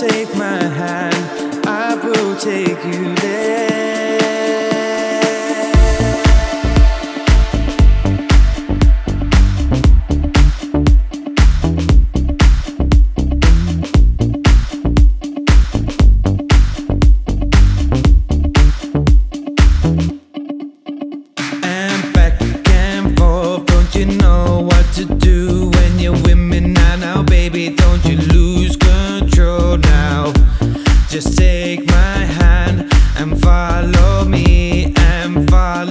take my hand, I will take you there. And back and forth, don't you know what to do when you're with me now, baby, don't you lose control now. Just take my hand and follow me, and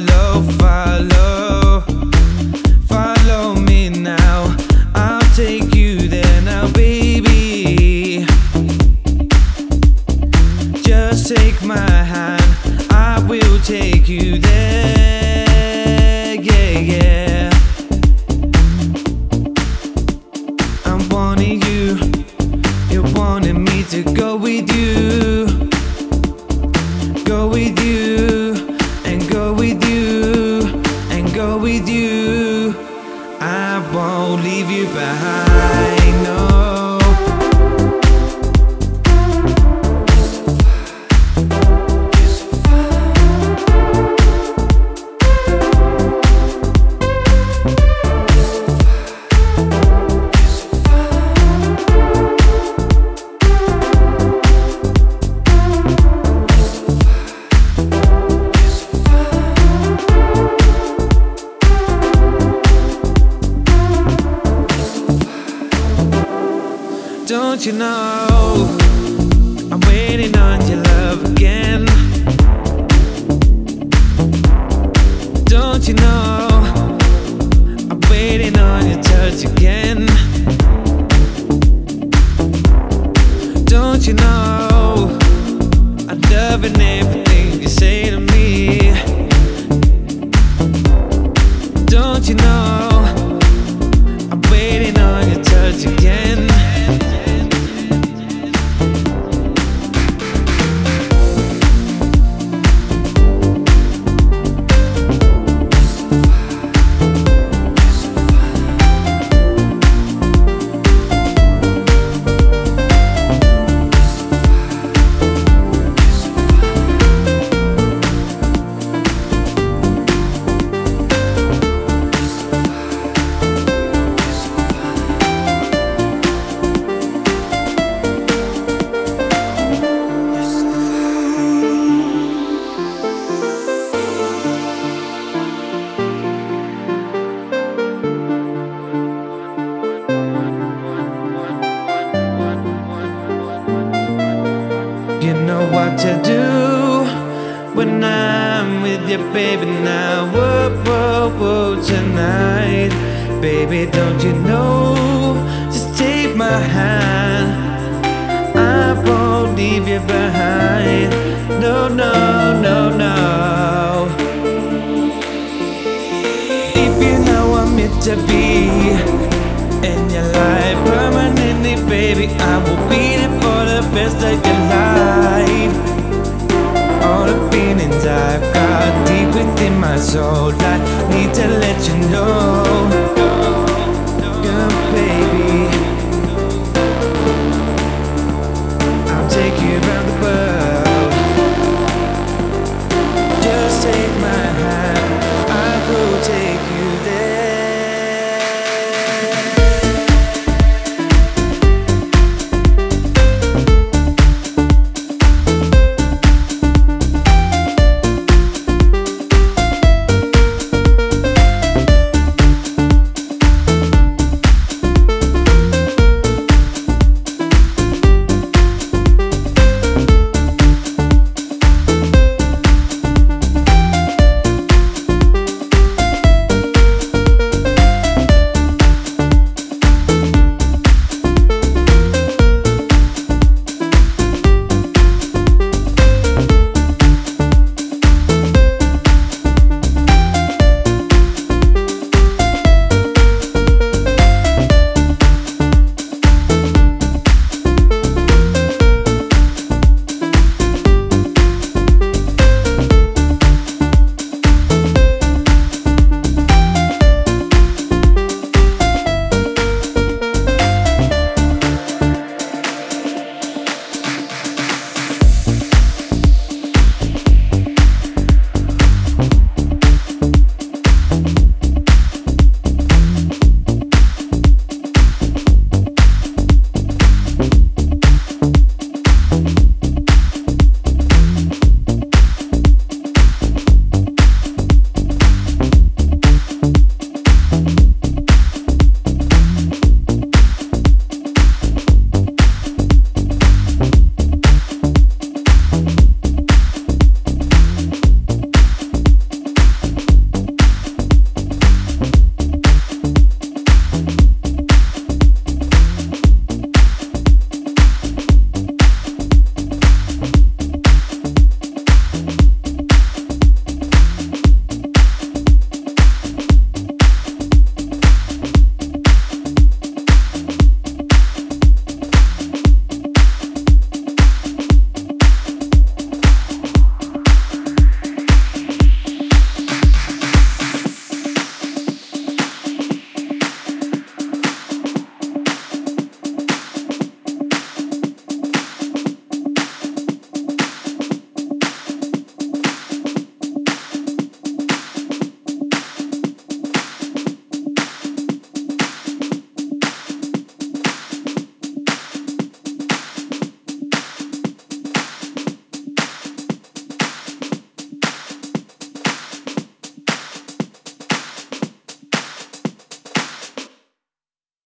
follow me now. I'll take you there now, baby. Just take my hand, I will take you there, yeah, yeah. I'm wanting you, you're wanting me to go with you. Go with you, and go with you, and go with you. I won't leave you behind, no. Don't you know I'm waiting on your love again? Don't you know I'm waiting on your touch again? Don't you know I'm loving everything you say to me? Don't you know I'm waiting on your touch again? You know what to do when I'm with you, baby. Now, whoa, whoa, whoa, tonight, baby, don't you know? Just take my hand, I won't leave you behind. No, no, no, no. If you know I'm meant to be in your life permanently, baby, I will be there for the best of your life. All the feelings I've got deep within my soul, I need to let you know, girl, baby, I'll take you right.